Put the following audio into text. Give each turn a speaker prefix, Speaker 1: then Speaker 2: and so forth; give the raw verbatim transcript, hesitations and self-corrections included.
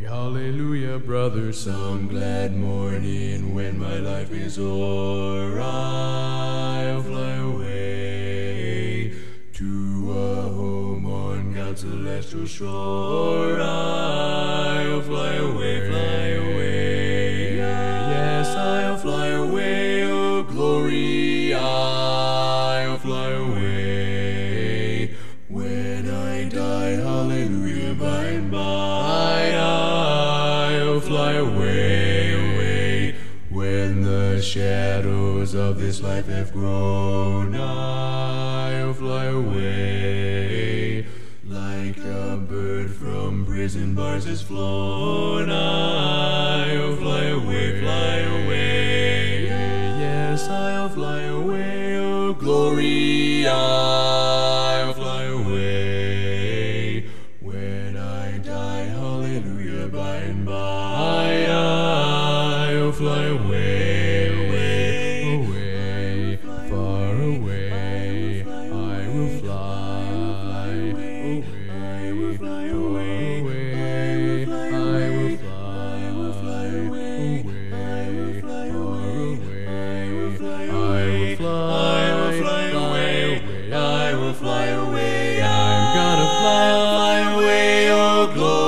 Speaker 1: hallelujah, brother, some glad morning when my life is o'er, I'll fly away to a home on God's celestial shore. I'll fly away, fly away, yes, I'll fly away, oh glory, I'll fly away when I die, hallelujah, by and by, I'll fly away, away when the shadows of this life have grown. I'll fly away like a bird from prison bars has flown. I'll fly away, fly away, yes, I'll fly away, oh glory, I'll fly away when I die, hallelujah, by and by, I'll fly away, away, away, far away, I will fly away, far away, I will fly away, far away, I will fly, fly away, I will fly away, I'm gonna fly, fly away, oh glory.